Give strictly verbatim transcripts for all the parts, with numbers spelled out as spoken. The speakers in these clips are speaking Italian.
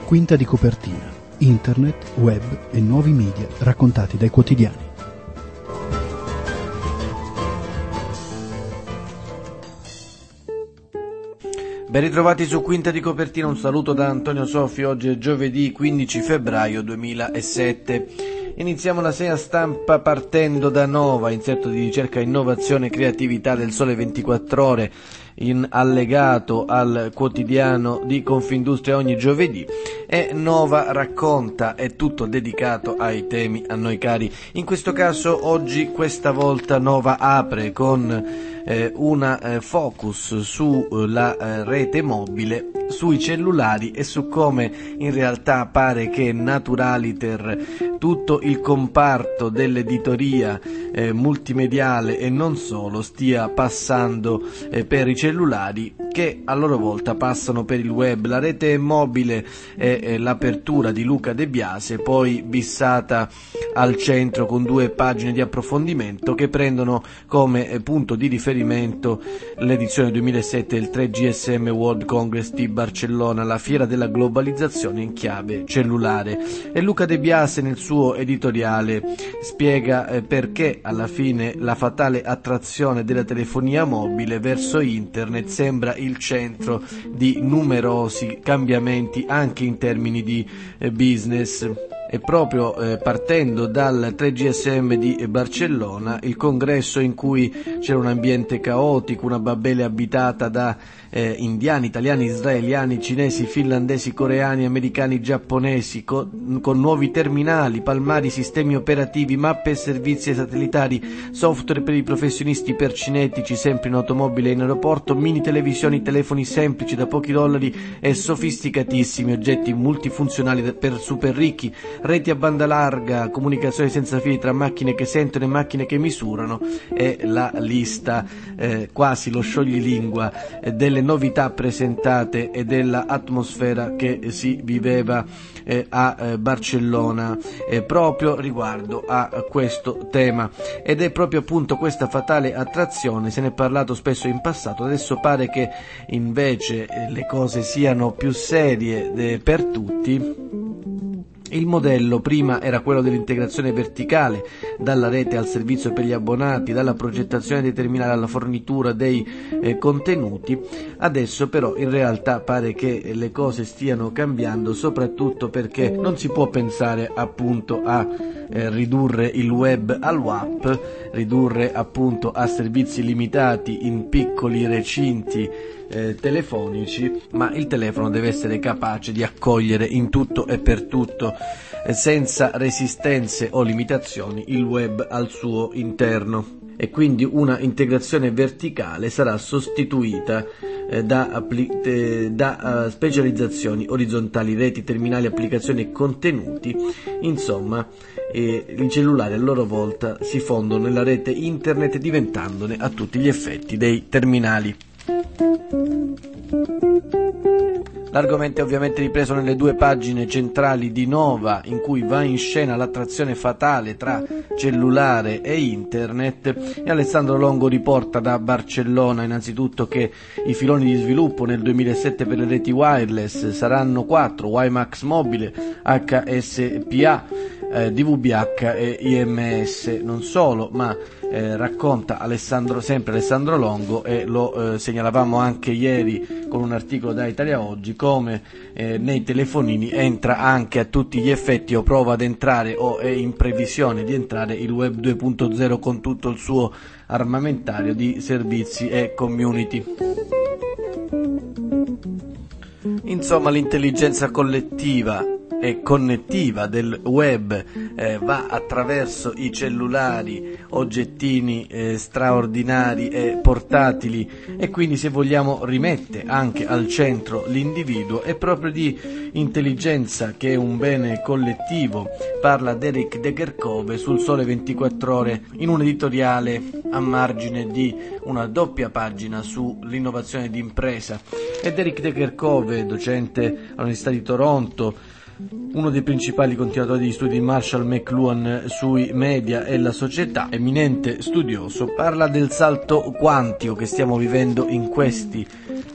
Quinta di copertina. Internet, web e nuovi media raccontati dai quotidiani. Ben ritrovati su Quinta di copertina, un saluto da Antonio Soffi. Oggi è giovedì quindici febbraio duemilasette. Iniziamo la segna stampa partendo da Nova, inserto di ricerca, innovazione e creatività del Sole ventiquattro Ore, in allegato al quotidiano di Confindustria ogni giovedì, e Nova racconta, è tutto dedicato ai temi a noi cari. In questo caso oggi, questa volta, Nova apre con eh, una eh, focus sulla eh, rete mobile, sui cellulari e su come in realtà pare che Naturaliter, tutto il comparto dell'editoria eh, multimediale e non solo, stia passando eh, per i cellulari, che a loro volta passano per il web. La rete mobile è eh, l'apertura di Luca De Biase, poi bissata al centro con due pagine di approfondimento che prendono come eh, punto di riferimento l'edizione duemilasette del tre G S M World Congress di Barcellona, la fiera della globalizzazione in chiave cellulare. E Luca De Biase nel suo editoriale spiega eh, perché alla fine la fatale attrazione della telefonia mobile verso internet sembra il centro di numerosi cambiamenti anche in termini di eh, business. E proprio eh, partendo dal tre G S M di Barcellona, il congresso in cui c'era un ambiente caotico, una Babele abitata da eh, indiani, italiani, israeliani, cinesi, finlandesi, coreani, americani, giapponesi, co- con nuovi terminali, palmari, sistemi operativi, mappe e servizi satellitari, software per i professionisti, per cinetici, sempre in automobile e in aeroporto, mini televisioni, telefoni semplici da pochi dollari e sofisticatissimi, oggetti multifunzionali per super ricchi, reti a banda larga, comunicazione senza fili tra macchine che sentono e macchine che misurano, e la lista, eh, quasi lo scioglilingua, eh, delle novità presentate e della atmosfera che si viveva eh, a eh, Barcellona eh, proprio riguardo a questo tema. Ed è proprio appunto questa fatale attrazione, se ne è parlato spesso in passato, adesso pare che invece eh, le cose siano più serie eh, per tutti. Il modello prima era quello dell'integrazione verticale, dalla rete al servizio per gli abbonati, dalla progettazione dei terminali alla fornitura dei eh, contenuti. Adesso però in realtà pare che le cose stiano cambiando, soprattutto perché non si può pensare appunto a eh, ridurre il web al W A P, ridurre appunto a servizi limitati in piccoli recinti Eh, telefonici, ma il telefono deve essere capace di accogliere in tutto e per tutto, eh, senza resistenze o limitazioni, il web al suo interno. E quindi una integrazione verticale sarà sostituita eh, da, appli- eh, da uh, specializzazioni orizzontali, reti, terminali, applicazioni e contenuti. Insomma, eh, i cellulari a loro volta si fondono nella rete internet, diventandone a tutti gli effetti dei terminali. L'argomento è ovviamente ripreso nelle due pagine centrali di Nova, in cui va in scena l'attrazione fatale tra cellulare e internet, e Alessandro Longo riporta da Barcellona innanzitutto che i filoni di sviluppo nel duemilasette per le reti wireless saranno quattro: WiMAX mobile, H S P A, eh, D V B H e I M S. Non solo, ma Eh, racconta Alessandro, sempre Alessandro Longo, e lo eh, segnalavamo anche ieri con un articolo da Italia Oggi, come eh, nei telefonini entra anche a tutti gli effetti, o prova ad entrare o è in previsione di entrare, il web due punto zero con tutto il suo armamentario di servizi e community. Insomma, l'intelligenza collettiva e connettiva del web eh, va attraverso i cellulari, oggettini eh, straordinari e portatili, e quindi, se vogliamo, rimette anche al centro l'individuo. E proprio di intelligenza, che è un bene collettivo, parla Derek De Kerchove sul Sole ventiquattro Ore in un editoriale a margine di una doppia pagina sull'innovazione d'impresa. E Derek De Kerchove, docente all'Università di Toronto, uno dei principali continuatori di studi di Marshall McLuhan sui media e la società, eminente studioso, parla del salto quantico che stiamo vivendo in questi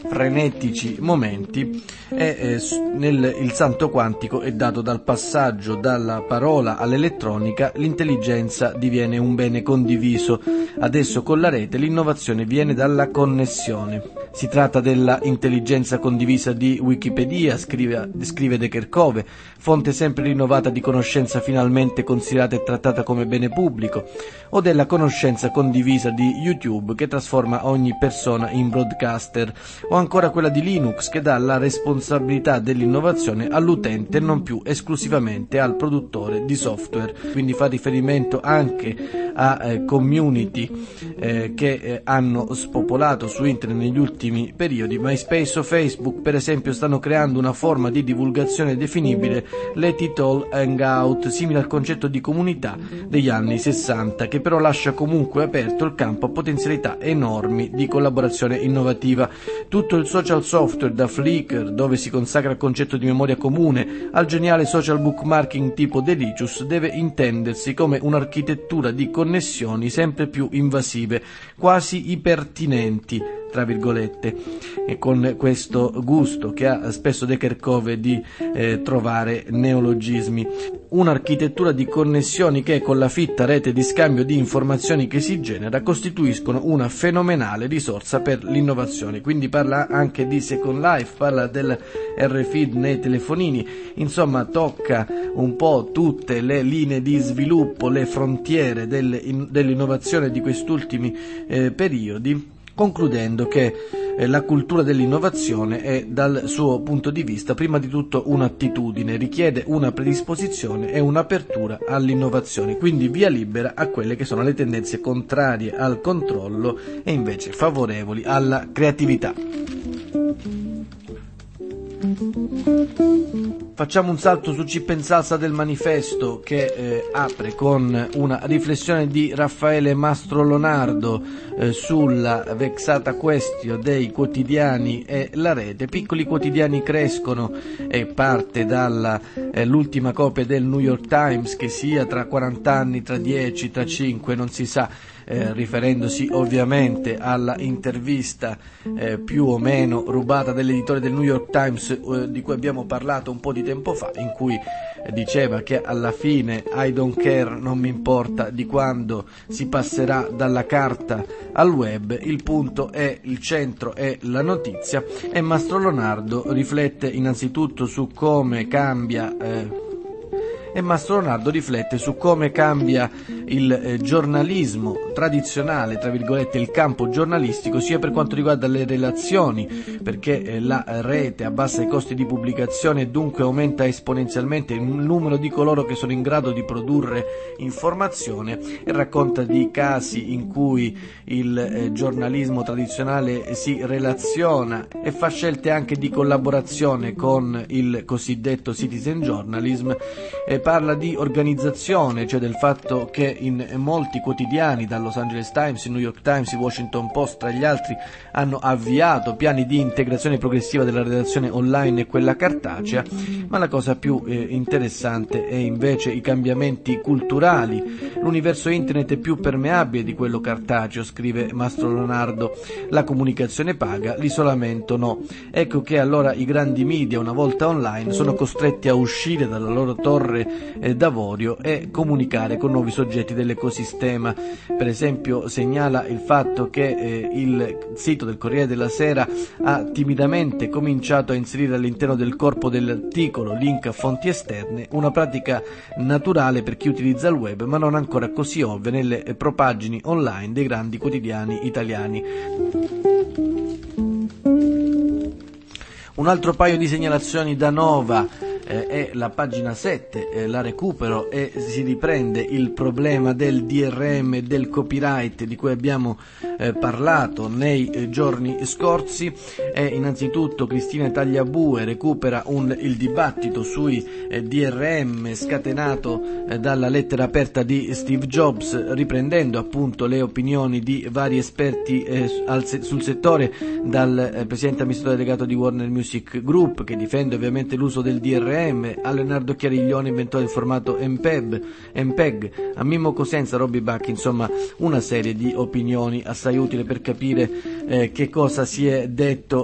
frenetici momenti, e eh, nel, il salto quantico è dato dal passaggio dalla parola all'elettronica. L'intelligenza diviene un bene condiviso. Adesso con la rete l'innovazione viene dalla connessione. Si tratta della intelligenza condivisa di Wikipedia, scrive, scrive De Kerchove, fonte sempre rinnovata di conoscenza finalmente considerata e trattata come bene pubblico, o della conoscenza condivisa di YouTube che trasforma ogni persona in broadcaster, o ancora quella di Linux che dà la responsabilità dell'innovazione all'utente e non più esclusivamente al produttore di software. Quindi fa riferimento anche a eh, community eh, che eh, hanno spopolato su internet negli ultimi periodi. MySpace o Facebook, per esempio, stanno creando una forma di divulgazione definibile, let it all hang out, simile al concetto di comunità degli anni sessanta, che però lascia comunque aperto il campo a potenzialità enormi di collaborazione innovativa. Tutto il social software, da Flickr, dove si consacra il concetto di memoria comune, al geniale social bookmarking tipo Delicious, deve intendersi come un'architettura di connessioni sempre più invasive, quasi ipertinenti, tra virgolette, e con questo gusto che ha spesso De Kerchove di eh, trovare neologismi. Un'architettura di connessioni che, con la fitta rete di scambio di informazioni che si genera, costituiscono una fenomenale risorsa per l'innovazione. Quindi parla anche di Second Life, parla del R F I D nei telefonini, insomma tocca un po' tutte le linee di sviluppo, le frontiere delle, in, dell'innovazione di quest'ultimi eh, periodi, concludendo che eh, la cultura dell'innovazione è, dal suo punto di vista, prima di tutto un'attitudine, richiede una predisposizione e un'apertura all'innovazione, quindi via libera a quelle che sono le tendenze contrarie al controllo e invece favorevoli alla creatività. Facciamo un salto su Chip and Salsa del Manifesto, che eh, apre con una riflessione di Raffaele Mastrolonardo eh, sulla vexata question dei quotidiani e la rete. Piccoli quotidiani crescono, e parte dall'ultima eh, copia del New York Times, che sia tra quaranta anni, tra dieci, tra cinque, non si sa, Eh, riferendosi ovviamente alla intervista eh, più o meno rubata dell'editore del New York Times eh, di cui abbiamo parlato un po' di tempo fa, in cui eh, diceva che alla fine I don't care, non mi importa di quando si passerà dalla carta al web, il punto è, il centro è la notizia. E Mastrolonardo riflette innanzitutto su come cambia eh, e Mastrolonardo riflette su come cambia il eh, giornalismo tradizionale, tra virgolette, il campo giornalistico, sia per quanto riguarda le relazioni, perché eh, la rete abbassa i costi di pubblicazione e dunque aumenta esponenzialmente il numero di coloro che sono in grado di produrre informazione, e racconta di casi in cui il eh, giornalismo tradizionale si relaziona e fa scelte anche di collaborazione con il cosiddetto citizen journalism. E parla di organizzazione, cioè del fatto che in molti quotidiani, dal Los Angeles Times, il New York Times, il Washington Post tra gli altri, hanno avviato piani di integrazione progressiva della redazione online e quella cartacea, ma la cosa più eh, interessante è invece i cambiamenti culturali. L'universo internet è più permeabile di quello cartaceo, scrive Mastrolonardo, la comunicazione paga, l'isolamento no. Ecco che allora i grandi media, una volta online, sono costretti a uscire dalla loro torre eh, d'avorio e comunicare con nuovi soggetti dell'ecosistema. Per esempio segnala il fatto che eh, il sito del Corriere della Sera ha timidamente cominciato a inserire all'interno del corpo dell'articolo link a fonti esterne, una pratica naturale per chi utilizza il web, ma non ancora così ovvia nelle eh, propagini online dei grandi quotidiani italiani. Un altro paio di segnalazioni da Nova eh, è la pagina sette, eh, la recupero, e si riprende il problema del D R M e del copyright di cui abbiamo eh, parlato nei eh, giorni scorsi. E innanzitutto Cristina Tagliabue recupera un, il dibattito sui eh, D R M scatenato eh, dalla lettera aperta di Steve Jobs, riprendendo appunto le opinioni di vari esperti eh, al, sul settore, dal eh, presidente amministratore delegato di Warner Music Group, che difende ovviamente l'uso del D R M, a Leonardo Chiariglione, inventore del formato M P E G, M P E G, a Mimmo Cosenza, Roby Buck, insomma una serie di opinioni assai utile per capire eh, che cosa si è detto e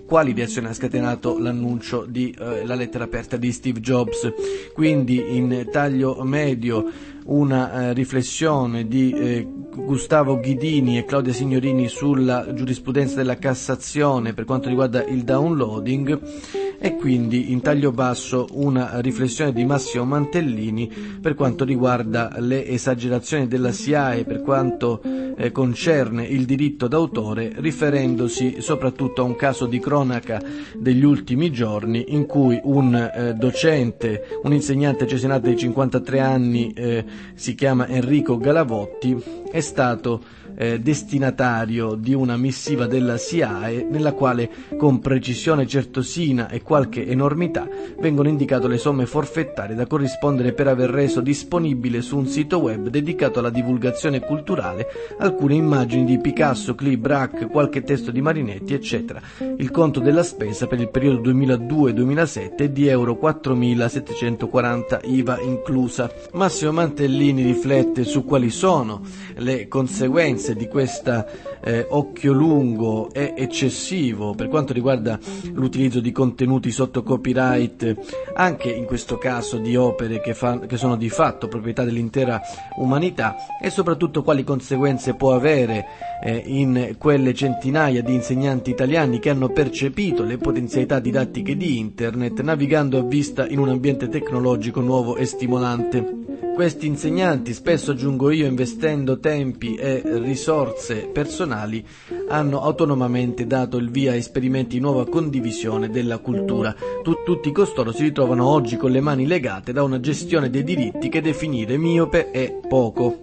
quali reazioni ha scatenato l'annuncio di eh, la lettera aperta di Steve Jobs. Quindi in taglio medio una eh, riflessione di eh, Gustavo Ghidini e Claudia Signorini sulla giurisprudenza della Cassazione per quanto riguarda il downloading, e quindi in taglio basso una riflessione di Massimo Mantellini per quanto riguarda le esagerazioni della S I A E per quanto eh, concerne il diritto d'autore, riferendosi soprattutto a un caso di cronaca degli ultimi giorni in cui un eh, docente, un insegnante cesenate di cinquantatré anni, eh, si chiama Enrico Galavotti, è stato eh, destinatario di una missiva della S I A E nella quale con precisione certosina e qualche enormità vengono indicate le somme forfettarie da corrispondere per aver reso disponibile su un sito web dedicato alla divulgazione culturale alcune immagini di Picasso, Klee, Braque, qualche testo di Marinetti, eccetera. Il conto della spesa per il periodo duemiladue duemilasette è di euro quattromilasettecentoquaranta I V A inclusa. Massimo Mantellini riflette su quali sono le conseguenze di questa eh, occhio lungo e eccessivo per quanto riguarda l'utilizzo di contenuti sotto copyright, anche in questo caso di opere che, fa, che sono di fatto proprietà dell'intera umanità, e soprattutto quali conseguenze può avere eh, in quelle centinaia di insegnanti italiani che hanno percepito le potenzialità didattiche di Internet navigando a vista in un ambiente tecnologico nuovo e stimolante. Questi insegnanti, spesso aggiungo io, investendo tempi e risorse personali, hanno autonomamente dato il via a esperimenti di nuova condivisione della cultura. Tut- tutti costoro si ritrovano oggi con le mani legate da una gestione dei diritti che definire miope è poco.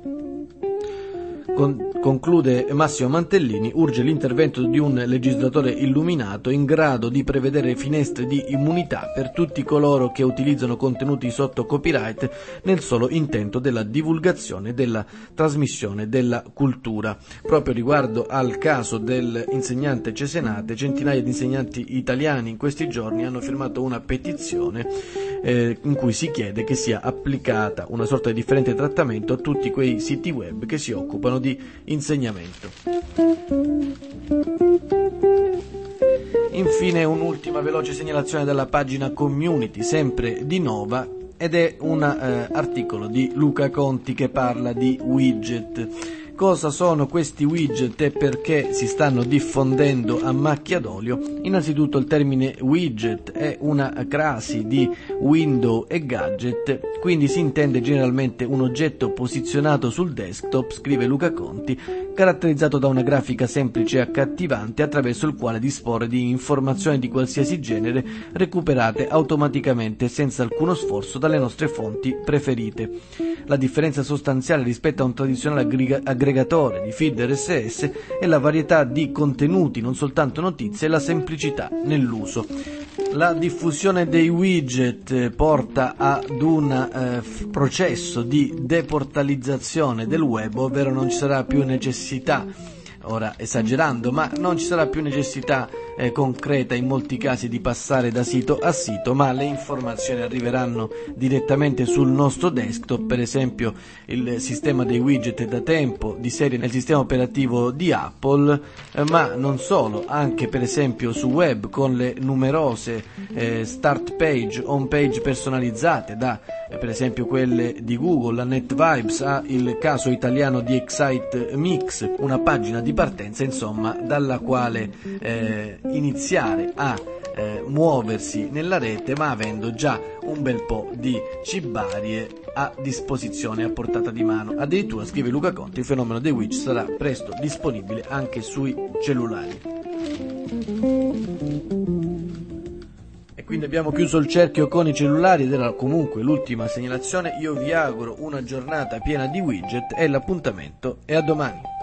Con- conclude Massimo Mantellini, urge l'intervento di un legislatore illuminato in grado di prevedere finestre di immunità per tutti coloro che utilizzano contenuti sotto copyright nel solo intento della divulgazione e della trasmissione della cultura. Proprio riguardo al caso dell'insegnante cesenate, centinaia di insegnanti italiani in questi giorni hanno firmato una petizione eh, in cui si chiede che sia applicata una sorta di differente trattamento a tutti quei siti web che si occupano di insegnamento. Infine un'ultima veloce segnalazione dalla pagina community, sempre di Nova, ed è un eh, articolo di Luca Conti che parla di widget. Cosa sono questi widget e perché si stanno diffondendo a macchia d'olio? Innanzitutto il termine widget è una crasi di window e gadget, quindi si intende generalmente un oggetto posizionato sul desktop, scrive Luca Conti, caratterizzato da una grafica semplice e accattivante attraverso il quale disporre di informazioni di qualsiasi genere recuperate automaticamente senza alcuno sforzo dalle nostre fonti preferite. La differenza sostanziale rispetto a un tradizionale aggrega- aggregatore di feed R S S è la varietà di contenuti, non soltanto notizie, e la semplicità nell'uso. La diffusione dei widget porta ad un eh, processo di deportalizzazione del web, ovvero non ci sarà più necessità, ora esagerando, ma non ci sarà più necessità eh, concreta in molti casi di passare da sito a sito, ma le informazioni arriveranno direttamente sul nostro desktop. Per esempio il sistema dei widget è da tempo di serie nel sistema operativo di Apple, eh, ma non solo, anche per esempio su web con le numerose eh, start page, home page personalizzate da eh, per esempio quelle di Google, la NetVibes ha il caso italiano di Excite Mix, una pagina di partenza insomma dalla quale eh, iniziare a eh, muoversi nella rete, ma avendo già un bel po' di cibarie a disposizione, a portata di mano. Addirittura, scrive Luca Conti, il fenomeno dei widget sarà presto disponibile anche sui cellulari. E quindi abbiamo chiuso il cerchio con i cellulari ed era comunque l'ultima segnalazione. Io vi auguro una giornata piena di widget e l'appuntamento è a domani.